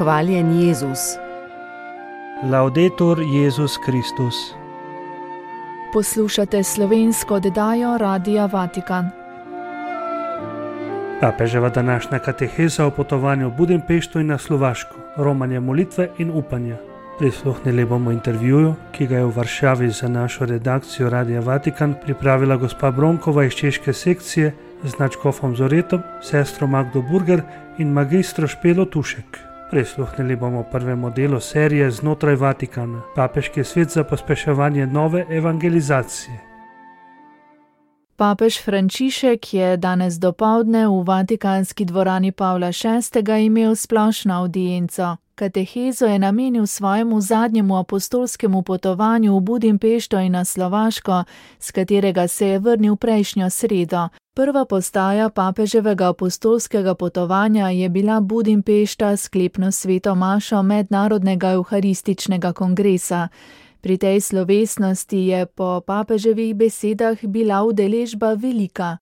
Hvaljen Jezus. Laudetur Jezus Kristus. Poslušate slovensko oddajo Radia Vatikan. Papeževa današnja kateheza o potovanju v Budimpeštu in na Slovaško, romanje molitve in upanja. Prisluhnili bomo intervjuju, ki ga je v Varšavi za našo redakcijo Radia Vatikan pripravila gospa Bronkova iz češke sekcije z nadškofom Zoretom, sestro Magdo Burger in magistro Špelo Tušek. Prisluhnili bomo prvemu delu serije Znotraj Vatikana, papeški svet za pospeševanje nove evangelizacije. Papež Frančišek je danes dopoldne v Vatikanski dvorani Pavla VI. Imel splošno avdienco. Katehezo je namenil svojemu zadnjemu apostolskemu potovanju v Budimpešto in na Slovaško, s katerega se je vrnil prejšnjo sredo. Prva postaja papeževega apostolskega potovanja je bila Budimpešta, sklepno sveto mašo Mednarodnega evharističnega kongresa. Pri tej slovesnosti je po papeževih besedah bila udeležba velika.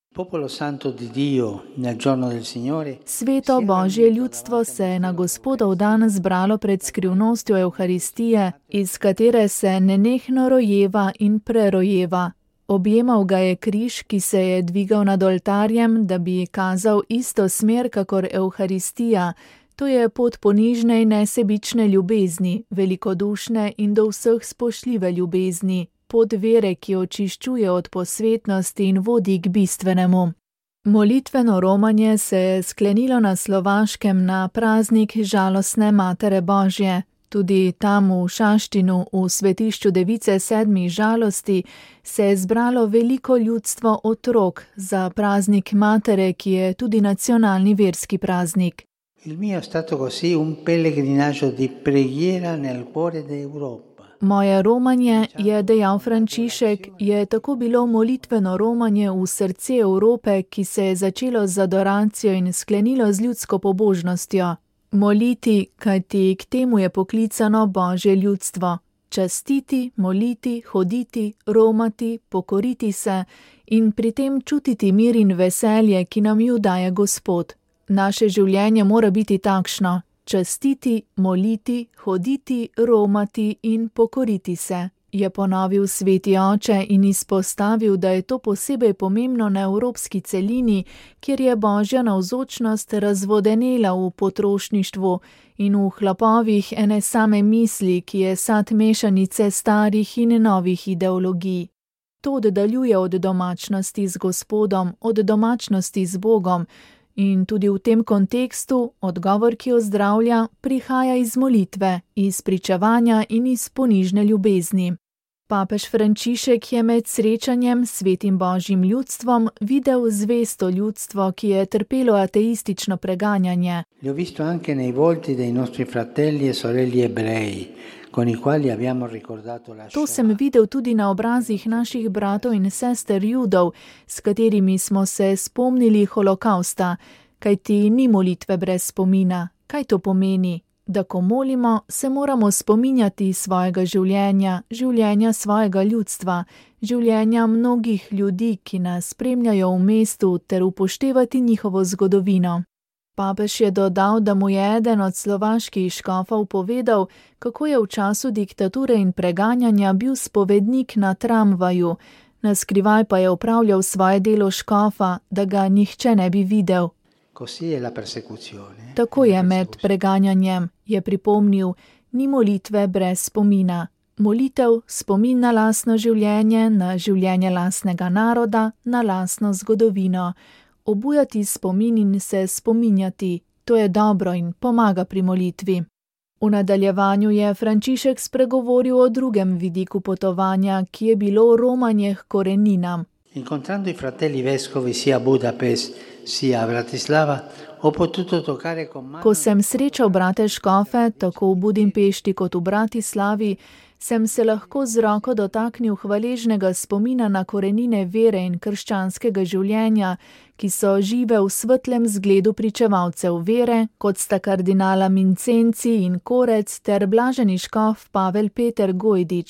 Sveto Božje ljudstvo se je na Gospodov dan zbralo pred skrivnostjo Evharistije, iz katere se nenehno rojeva in prerojeva. Objemal ga je križ, ki se je dvigal nad oltarjem, da bi kazal isto smer kakor Evharistija. To je pot ponižne in nesebične ljubezni, velikodušne in do vseh spoštljive ljubezni, pot vere, ki očiščuje od posvetnosti in vodi k bistvenemu. Molitveno romanje se je sklenilo na Slovaškem na praznik žalostne Matere Božje. Tudi tam v Šaštinu, v svetišču Device sedmih žalosti, se je zbralo veliko ljudstvo otrok za praznik Matere, ki je tudi nacionalni verski praznik. Il mio è stato così un pellegrinaggio di preghiera nel cuore d'Europa. Moje romanje, je dejal Frančišek, je tako bilo molitveno romanje v srce Evrope, ki se je začelo z adoracijo in sklenilo z ljudsko pobožnostjo. Moliti, kajti k temu je poklicano Božje ljudstvo. Častiti, moliti, hoditi, romati, pokoriti se in pri tem čutiti mir in veselje, ki nam ju daje Gospod. Naše življenje mora biti takšno: častiti, moliti, hoditi, romati in pokoriti se, je ponovil sveti oče in izpostavil, da je to posebej pomembno na evropski celini, kjer je Božja navzočnost razvodenela v potrošništvu in v hlapovih ene same misli, ki je sad mešanice starih in novih ideologij. To oddaljuje od domačnosti z Gospodom, od domačnosti z Bogom, in tudi v tem kontekstu odgovor, ki ozdravlja, prihaja iz molitve, iz pričevanja in iz ponižne ljubezni. Papež Frančišek je med srečanjem s svetim Božjim ljudstvom videl zvesto ljudstvo, ki je trpelo ateistično preganjanje. Li ho visto anche nei volti dei nostri fratelli e sorelle ebrei, con i quali abbiamo ricordato la To sem videl tudi na obrazih naših bratov in sester Judov, s katerimi smo se spomnili holokausta, kajti ni molitve brez spomina. Kaj to pomeni? Da ko molimo, se moramo spominjati svojega življenja, življenja svojega ljudstva, življenja mnogih ljudi, ki nas spremljajo v mestu, ter upoštevati njihovo zgodovino. Papež je dodal, da mu je eden od slovaških škofov povedal, kako je v času diktature in preganjanja bil spovednik na tramvaju, na skrivaj pa je opravljal svoje delo škofa, da ga nihče ne bi videl. Tako je med preganjanjem, je pripomnil, ni molitve brez spomina. Molitev, spomin na lastno življenje, na življenje lastnega naroda, na lastno zgodovino. Obujati spomin in se spominjati, to je dobro in pomaga pri molitvi. V nadaljevanju je Frančišek spregovoril o drugem vidiku potovanja, ki je bilo romanje k koreninam. Incontrando i fratelli vescovi sia a Budapest sia a Bratislava, ho potuto toccare con mano. Ko sem srečal brate škofe, tako v Budimpešti kot v Bratislavi, sem se lahko z roko dotaknil hvaležnega spomina na korenine vere in krščanskega življenja, ki so žive v svetlem zgledu pričevalcev vere, kot sta kardinala Mincenci in Korec ter blaženi škof Pavel Peter Gojdič.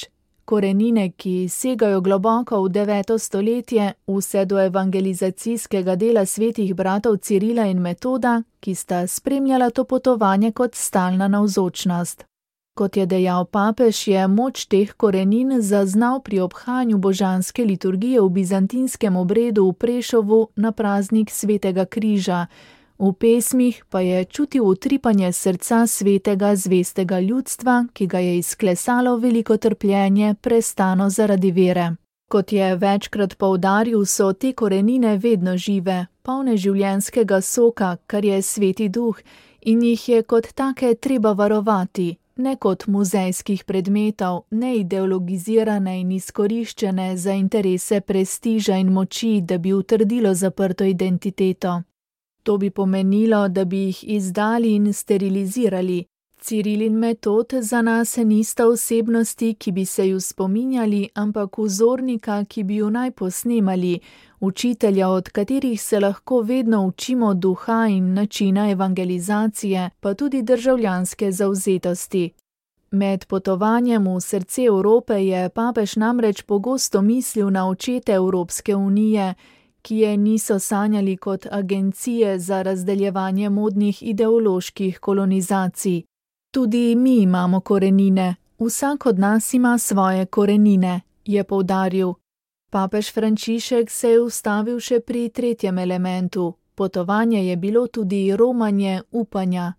korenine, ki segajo globoko v 9. stoletje, vse do evangelizacijskega dela svetih bratov Cirila in Metoda, ki sta spremljala to potovanje kot stalna navzočnost. Kot je dejal papež, je moč teh korenin zaznal pri obhajanju božanske liturgije v bizantinskem obredu v Prešovu na praznik Svetega križa. V pesmih pa je čutil utripanje srca svetega zvestega ljudstva, ki ga je izklesalo veliko trpljenje, prestano zaradi vere. Kot je večkrat poudaril, so te korenine vedno žive, polne življenjskega soka, kar je Sveti Duh, in jih je kot take treba varovati, ne kot muzejskih predmetov, ne ideologizirane in izkoriščene za interese prestiža in moči, da bi utrdilo zaprto identiteto. To bi pomenilo, da bi jih izdali in sterilizirali. Ciril in Metod za nas nista osebnosti, ki bi se ju spominjali, ampak vzornika, ki bi ju naj posnemali, učitelja, od katerih se lahko vedno učimo duha in načina evangelizacije, pa tudi državljanske zavzetosti. Med potovanjem v srce Evrope je papež namreč pogosto mislil na očete Evropske unije, ki je niso sanjali kot agencije za razdeljevanje modnih ideoloških kolonizacij. Tudi mi imamo korenine, vsak od nas ima svoje korenine, je poudaril. Papež Frančišek se je ustavil še pri tretjem elementu. Potovanje je bilo tudi romanje upanja.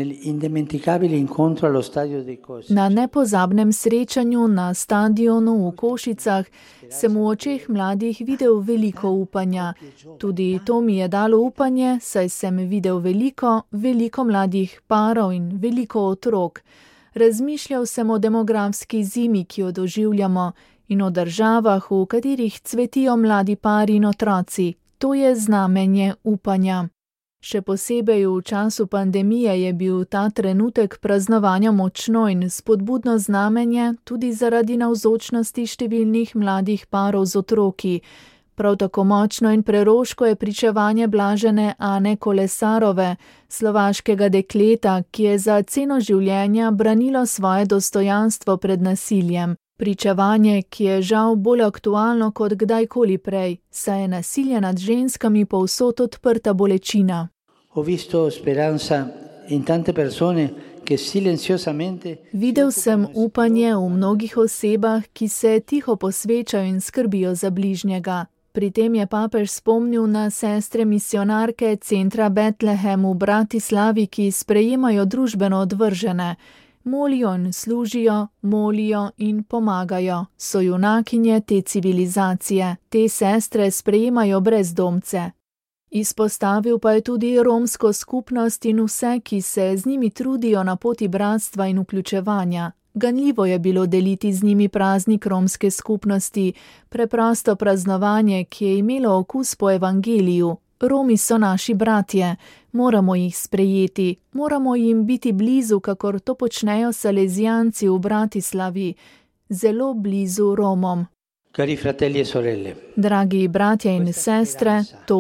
Na nepozabnem srečanju na stadionu v Košicah sem v očeh mladih videl veliko upanja. Tudi to mi je dalo upanje, saj sem videl veliko mladih parov in veliko otrok. Razmišljal sem o demografski zimi, ki jo doživljamo, in o državah, v katerih cvetijo mladi pari in otroci. To je znamenje upanja. Še posebej v času pandemije je bil ta trenutek praznovanja močno in spodbudno znamenje tudi zaradi navzočnosti številnih mladih parov z otroki. Prav tako močno in preroško je pričevanje blažene Ane Kolesarove, slovaškega dekleta, ki je za ceno življenja branilo svoje dostojanstvo pred nasiljem. Pričevanje, ki je žal bolj aktualno kot kdajkoli prej, saj je nasilje nad ženskami povsod odprta bolečina. Videl sem upanje v mnogih osebah, ki se tiho posvečajo in skrbijo za bližnjega. Pri tem je papež spomnil na sestre misionarke centra Betlehem v Bratislavi, ki sprejemajo družbeno odvržene. Molijo in služijo, molijo in pomagajo. So junakinje te civilizacije. Te sestre sprejemajo brezdomce. Izpostavil pa je tudi romsko skupnost in vse, ki se z njimi trudijo na poti bratstva in vključevanja. Ganljivo je bilo deliti z njimi praznik romske skupnosti, preprosto praznovanje, ki je imelo okus po evangeliju. Romi so naši bratje, moramo jih sprejeti, moramo jim biti blizu, kakor to počnejo salezijanci v Bratislavi, zelo blizu Romom. Cari fratelli e sorelle. Dragi bratje in sestre, to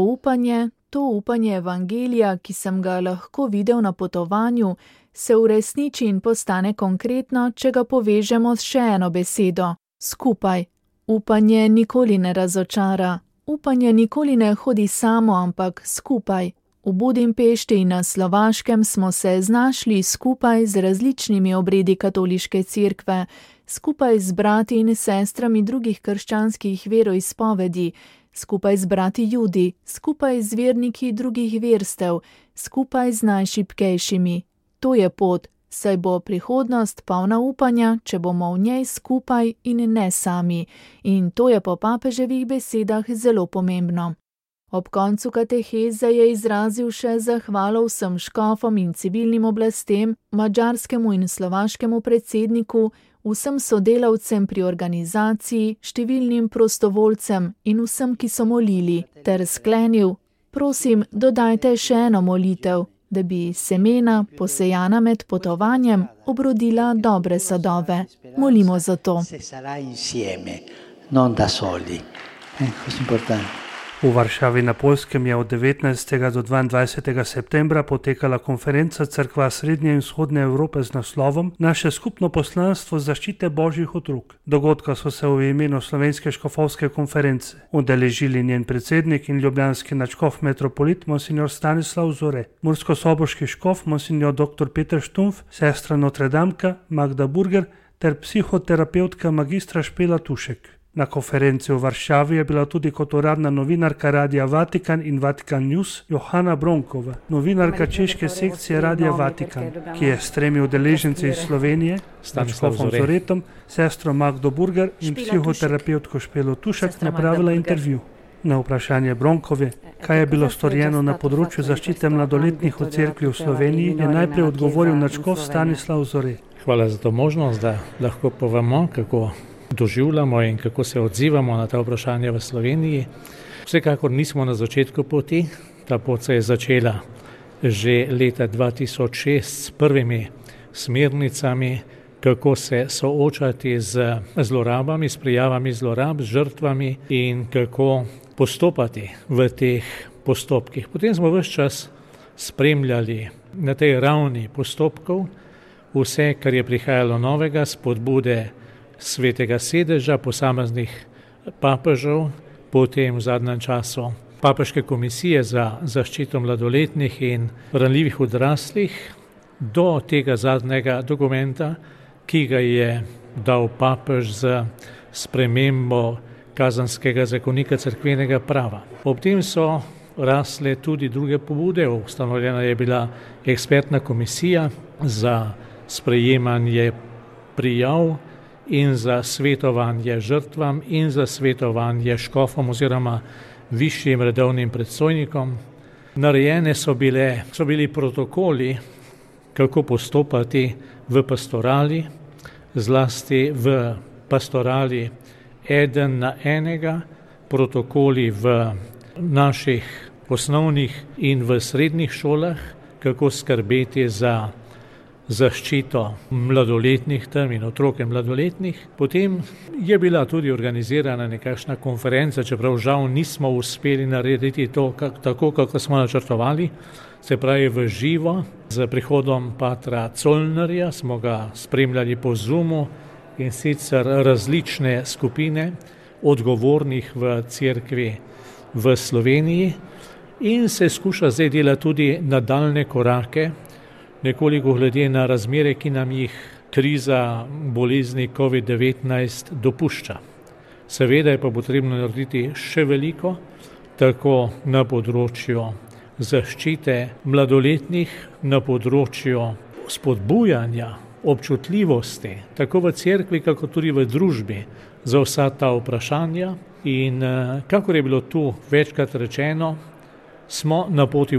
upanje evangelija, ki sem ga lahko videl na potovanju, se uresniči in postane konkretno, če ga povežemo s še eno besedo – skupaj. Upanje nikoli ne razočara. Upanje nikoli ne hodi samo, ampak skupaj. V Budimpešti in na Slovaškem smo se znašli skupaj z različnimi obredi katoliške cerkve, skupaj z brati in sestrami drugih krščanskih veroizpovedi, skupaj z brati Judi, skupaj z verniki drugih verstev, skupaj z najšibkejšimi. To je pot, saj bo prihodnost polna upanja, če bomo v njej skupaj in ne sami. In to je po papeževih besedah zelo pomembno. Ob koncu kateheze je izrazil še zahvalo vsem škofom in civilnim oblastem, madžarskemu in slovaškemu predsedniku, vsem sodelavcem pri organizaciji, številnim prostovoljcem in vsem, ki so molili, ter sklenil: prosim, dodajte še eno molitev, da bi semena, posejana med potovanjem, obrodila dobre sadove. Molimo za to. V Varšavi na Poljskem je od 19. do 22. septembra potekala konferenca Cerkva Srednje in Vzhodne Evrope z naslovom Naše skupno poslanstvo zaščite božjih otrok. Dogodka so se v imenu Slovenske škofovske konference udeležili njen predsednik in ljubljanski nadškof metropolit monsignor Stanislav Zore, murskosoboški škof monsignor dr. Peter Štumpf, sestra Notredamka Magda Burger ter psihoterapeutka magistra Špela Tušek. Na konferenci v Varšavi je bila tudi kot uradna novinarka Radia Vatikan in Vatikan News Johana Bronkova, novinarka češke sekcije Radia Vatikan, ki je s 3 udeleženci iz Slovenije, nadškofom Zoretom, sestro Magdo Burger in psihoterapeutko Špelo Tušek napravila intervju. Na vprašanje Bronkove, kaj je bilo storjeno na področju zaščite mladoletnih v cerkvi v Sloveniji, je najprej odgovoril nadškof Stanislav Zore. Hvala za to možnost, da lahko povemo, kako doživljamo in kako se odzivamo na ta vprašanja v Sloveniji. Vsekakor nismo na začetku poti. Ta pot se je začela že leta 2006 s prvimi smernicami, kako se soočati z zlorabami, s prijavami zlorab, z žrtvami in kako postopati v teh postopkih. Potem smo ves čas spremljali na tej ravni postopkov vse, kar je prihajalo novega, spodbude Svetega sedeža, posameznih papežev, potem v zadnjem času Papeške komisije za zaščito mladoletnih in ranljivih odraslih, do tega zadnjega dokumenta, ki ga je dal papež z spremembo kazenskega zakonika cerkvenega prava. Ob tem so rasle tudi druge pobude. Ustanovljena je bila ekspertna komisija za sprejemanje prijav in za svetovanje žrtvam in za svetovanje škofom oziroma višjim redovnim predstojnikom. Narejene so bili protokoli, kako postopati v pastorali, zlasti v pastorali eden na enega, protokoli v naših osnovnih in v srednjih šolah, kako skrbeti za zaščito mladoletnih tam in otroke mladoletnih. Potem je bila tudi organizirana nekakšna konferenca, čeprav žal nismo uspeli narediti to tako, kako smo načrtovali, se pravi v živo. Z prihodom patra Colnerja smo ga spremljali po Zoomu in sicer različne skupine odgovornih v cerkvi v Sloveniji in se skuša zdaj delati tudi nadaljne korake, nekoliko glede na razmere, ki nam jih kriza bolezni COVID-19 dopušča. Seveda je pa potrebno narediti še veliko, tako na področju zaščite mladoletnih, na področju spodbujanja občutljivosti, tako v cerkvi, kako tudi v družbi, za vsa ta vprašanja. In kakor je bilo tu večkrat rečeno, smo na poti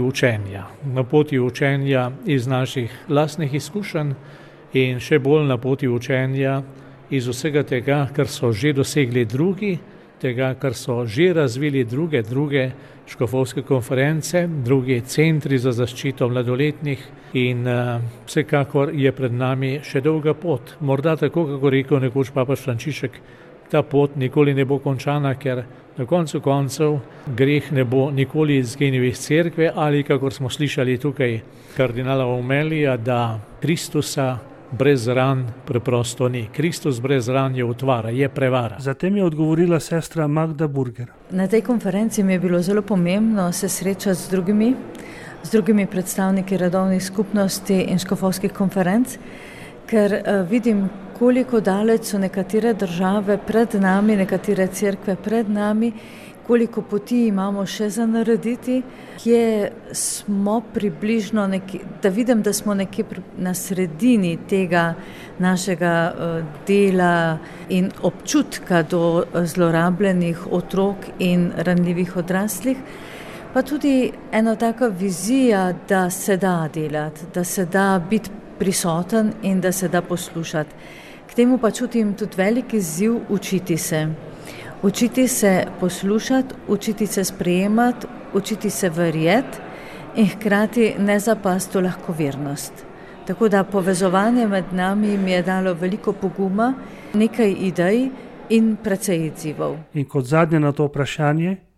učenja iz naših lastnih izkušenj in še bolj na poti učenja iz vsega tega, kar so že dosegli drugi, tega, kar so že razvili druge škofovske konference, drugi centri za zaščito mladoletnih in vsekakor je pred nami še dolga pot. Morda tako, kako rekel nekoč papež Frančišek, ta pot nikoli ne bo končana, ker na koncu koncev greh ne bo nikoli izginil iz cerkve ali, kakor smo slišali tukaj kardinala Omelija, da Kristusa brez ran preprosto ni. Kristus brez ran je utvara, je prevara. Zatem je odgovorila sestra Magda Burger. Na tej konferenci mi je bilo zelo pomembno se srečati z drugimi predstavniki redovnih skupnosti in škofovskih konferenc, ker vidim, koliko daleč so nekatere države pred nami, nekatere cerkve pred nami, koliko poti imamo še za narediti, kje smo približno, da vidim, da smo nekje na sredini tega našega dela in občutka do zlorabljenih otrok in ranljivih odraslih, pa tudi ena taka vizija, da se da delati, da se da biti prisoten in da se da poslušati. K temu pa čutim tudi velik izziv učiti se. Učiti se poslušati, učiti se sprejemati, učiti se verjeti in hkrati ne zapasti v lahkovernost. Tako da povezovanje med nami mi je dalo veliko poguma, nekaj idej in precej izzivov. In kot zadnje na to vprašanje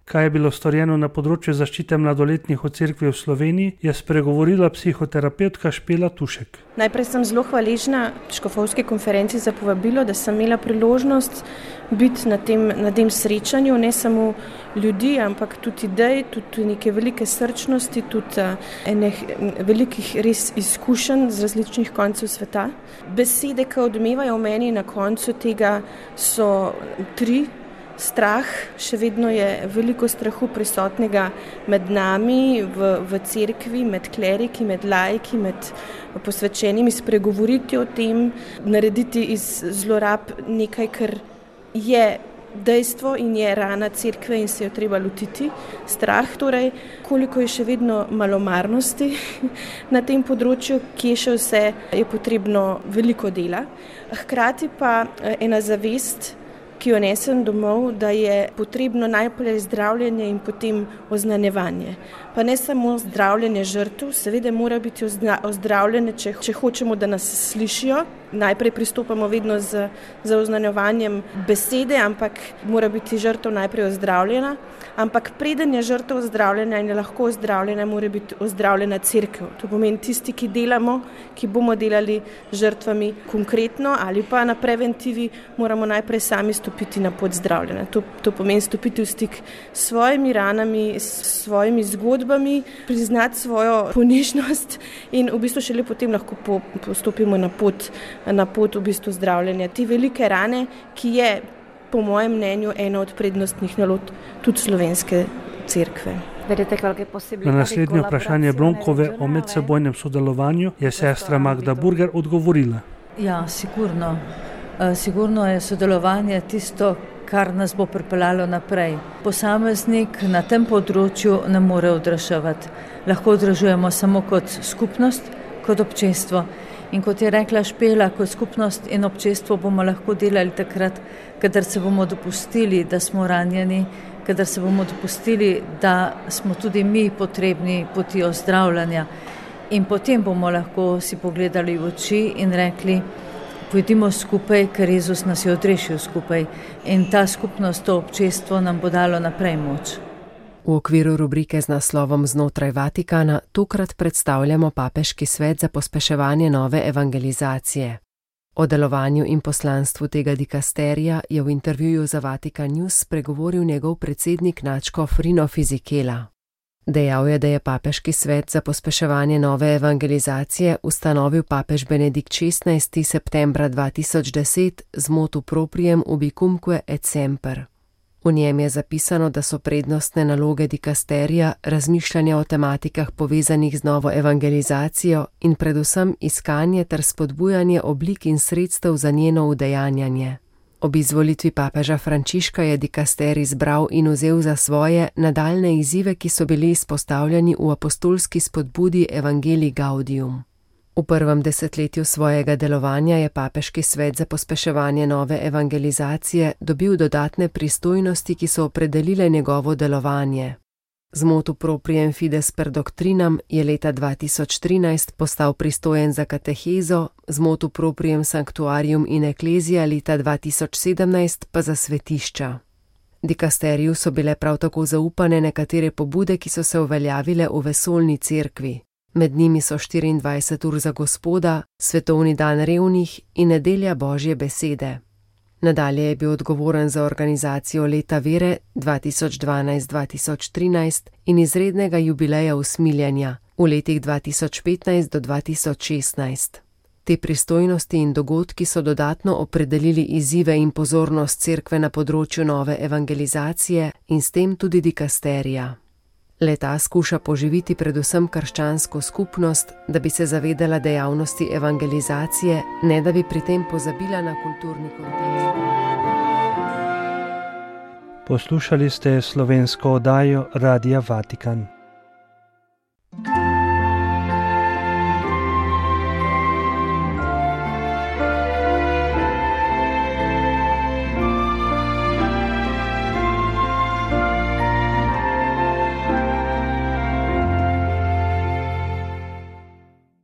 Kaj je bilo storjeno na področju zaščite mladoletnih v cerkvi v Sloveniji, je spregovorila psihoterapevtka Špela Tušek. Najprej sem zelo hvaležna Škofovski konferenci za povabilo, da sem imela priložnost biti na tem srečanju, ne samo ljudi, ampak tudi idej, tudi neke velike srčnosti, tudi enih velikih res izkušenj z različnih koncev sveta. Besede, ki odmevajo v meni na koncu tega, so 3. Strah, še vedno je veliko strahu prisotnega med nami v cerkvi, med kleriki, med laiki, med posvečenimi, spregovoriti o tem, narediti iz zlorab nekaj, kar je dejstvo in je rana cerkve in se jo treba lotiti. Strah torej, koliko je še vedno malomarnosti na tem področju, kje še vse je potrebno veliko dela. Hkrati pa ena zavest, ki jo nesem domov, da je potrebno najprej zdravljenje in potem oznanjevanje. Pa ne samo zdravljenje žrtev, seveda mora biti ozdravljene, če hočemo, da nas slišijo. Najprej pristopamo vedno z oznanjevanjem besede, ampak mora biti žrtev najprej ozdravljena. Ampak preden je žrtev ozdravljena in je lahko ozdravljena, mora biti ozdravljena cerkev. To pomeni tisti, ki delamo, ki bomo delali žrtvami konkretno ali pa na preventivi, moramo najprej sami stopiti na pot zdravljenja. To pomeni stopiti v stik s svojimi ranami, s svojimi zgodbami, priznati svojo ponižnost in v bistvu šele potem lahko postopimo na pot v bistvu zdravljenja. Te velike rane, ki je po mojem mnenju ena od prednostnih nalog tudi slovenske cerkve. Na naslednje vprašanje Blonkove o medsebojnem sodelovanju je sestra Magda Burger odgovorila. Ja, sigurno. Sigurno je sodelovanje tisto, kar nas bo pripeljalo naprej. Posameznik na tem področju ne more odraževati. Lahko odražujemo samo kot skupnost, kot občestvo. In kot je rekla Špela, kot skupnost in občestvo bomo lahko delali takrat, kadar se bomo dopustili, da smo ranjeni, kadar se bomo dopustili, da smo tudi mi potrebni poti ozdravljanja. In potem bomo lahko si pogledali v oči in rekli, pojdimo skupaj, ker Jezus nas je odrešil skupaj. In ta skupnost, to občestvo nam bo dalo naprej moč. V okviru rubrike z naslovom Znotraj Vatikana tokrat predstavljamo Papeški svet za pospeševanje nove evangelizacije. O delovanju in poslanstvu tega dikasterija je v intervjuju za Vatikan News spregovoril njegov predsednik nadškof Rino Fisichella. Dejal je, da je Papeški svet za pospeševanje nove evangelizacije ustanovil papež Benedikt XVI. Septembra 2010 z motu proprijem ubicumque et semper. V njem je zapisano, da so prednostne naloge dikasterija razmišljanje o tematikah povezanih z novo evangelizacijo in predvsem iskanje ter spodbujanje oblik in sredstev za njeno udejanjanje. Ob izvolitvi papeža Frančiška je dikasterij izbral in vzel za svoje nadaljne izzive, ki so bili izpostavljeni v apostolski spodbudi Evangelii Gaudium. V prvem desetletju svojega delovanja je Papeški svet za pospeševanje nove evangelizacije dobil dodatne pristojnosti, ki so opredelile njegovo delovanje. Z motu proprijem fides per doctrinam je leta 2013 postal pristojen za katehezo, z motu proprijem sanctuarium in ecclesia leta 2017 pa za svetišča. Dikasteriju so bile prav tako zaupane nekatere pobude, ki so se uveljavile v vesoljni cerkvi. Med njimi so 24 ur za Gospoda, Svetovni dan revnih in Nedelja Božje besede. Nadalje je bil odgovoren za organizacijo Leta vere 2012-2013 in izrednega jubileja usmiljenja v letih 2015 do 2016. Te pristojnosti in dogodki so dodatno opredelili izzive in pozornost cerkve na področju nove evangelizacije in s tem tudi dikasterija. Leta skuša poživiti predvsem krščansko skupnost, da bi se zavedala dejavnosti evangelizacije, ne da bi pri tem pozabila na kulturni kontekst. Poslušali ste slovensko oddajo Radia Vatikan.